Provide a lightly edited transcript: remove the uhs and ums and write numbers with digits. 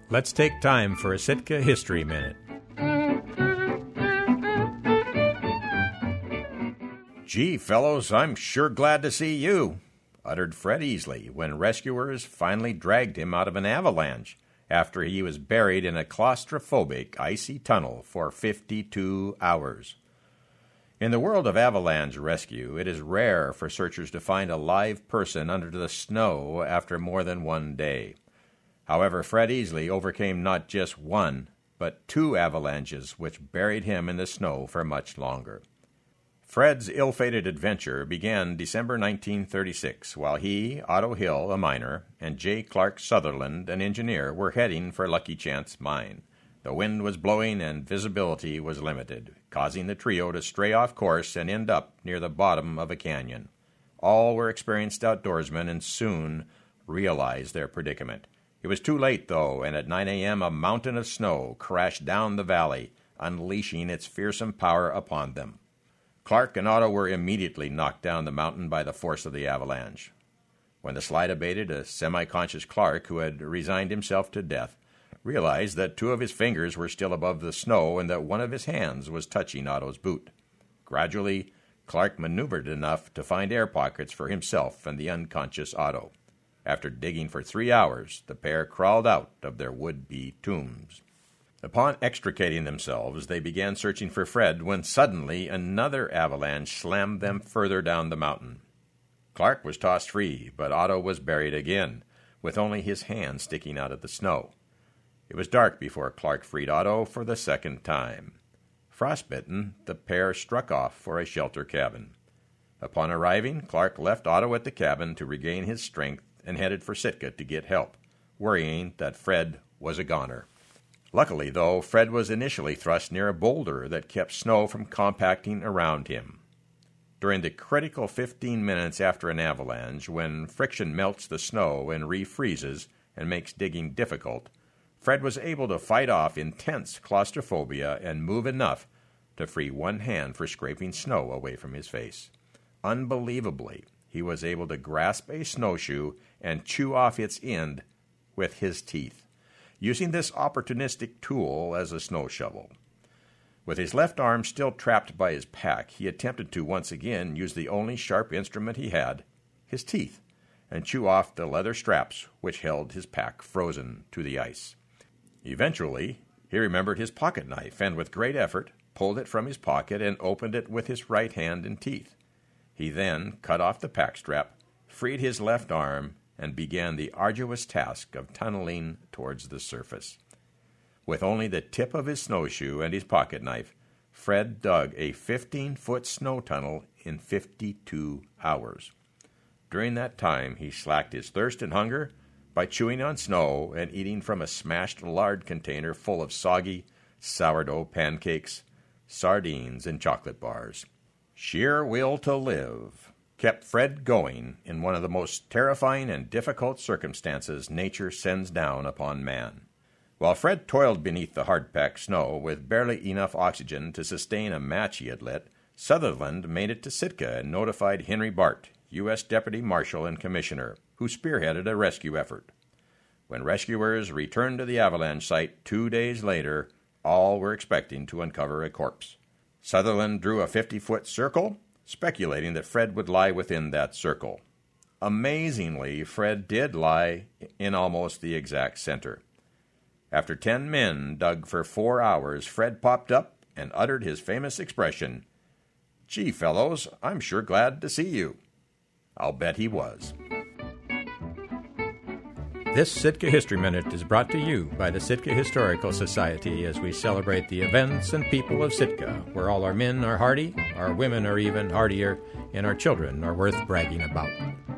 Let's take time for a Sitka History Minute. "Gee, fellows, I'm sure glad to see you," uttered Fred Easley when rescuers finally dragged him out of an avalanche after he was buried in a claustrophobic, icy tunnel for 52 hours. In the world of avalanche rescue, it is rare for searchers to find a live person under the snow after more than one day. However, Fred Easley overcame not just one, but two avalanches which buried him in the snow for much longer. Fred's ill-fated adventure began December 1936, while he, Otto Hill, a miner, and J. Clark Sutherland, an engineer, were heading for Lucky Chance Mine. The wind was blowing and visibility was limited, causing the trio to stray off course and end up near the bottom of a canyon. All were experienced outdoorsmen and soon realized their predicament. It was too late, though, and at 9 a.m. a mountain of snow crashed down the valley, unleashing its fearsome power upon them. Clark and Otto were immediately knocked down the mountain by the force of the avalanche. When the slide abated, a semi-conscious Clark, who had resigned himself to death, realized that two of his fingers were still above the snow and that one of his hands was touching Otto's boot. Gradually, Clark maneuvered enough to find air pockets for himself and the unconscious Otto. After digging for 3 hours, the pair crawled out of their would-be tombs. Upon extricating themselves, they began searching for Fred when suddenly another avalanche slammed them further down the mountain. Clark was tossed free, but Otto was buried again, with only his hand sticking out of the snow. It was dark before Clark freed Otto for the second time. Frostbitten, the pair struck off for a shelter cabin. Upon arriving, Clark left Otto at the cabin to regain his strength and headed for Sitka to get help, worrying that Fred was a goner. Luckily, though, Fred was initially thrust near a boulder that kept snow from compacting around him. During the critical 15 minutes after an avalanche, when friction melts the snow and refreezes and makes digging difficult, Fred was able to fight off intense claustrophobia and move enough to free one hand for scraping snow away from his face. Unbelievably, he was able to grasp a snowshoe and chew off its end with his teeth, using this opportunistic tool as a snow shovel. With his left arm still trapped by his pack, he attempted to once again use the only sharp instrument he had, his teeth, and chew off the leather straps which held his pack frozen to the ice. Eventually, he remembered his pocket knife and, with great effort, pulled it from his pocket and opened it with his right hand and teeth. He then cut off the pack strap, freed his left arm, and began the arduous task of tunneling towards the surface. With only the tip of his snowshoe and his pocket knife, Fred dug a 15-foot snow tunnel in 52 hours. During that time, he slacked his thirst and hunger by chewing on snow and eating from a smashed lard container full of soggy sourdough pancakes, sardines, and chocolate bars. Sheer will to live kept Fred going in one of the most terrifying and difficult circumstances nature sends down upon man. While Fred toiled beneath the hard-packed snow with barely enough oxygen to sustain a match he had lit, Sutherland made it to Sitka and notified Henry Bart, U.S. Deputy Marshal and Commissioner, who spearheaded a rescue effort. When rescuers returned to the avalanche site 2 days later, all were expecting to uncover a corpse. Sutherland drew a 50-foot circle, speculating that Fred would lie within that circle. Amazingly, Fred did lie in almost the exact center. After 10 men dug for 4 hours, Fred popped up and uttered his famous expression, "Gee, fellows, I'm sure glad to see you." I'll bet he was. This Sitka History Minute is brought to you by the Sitka Historical Society as we celebrate the events and people of Sitka, where all our men are hardy, our women are even hardier, and our children are worth bragging about.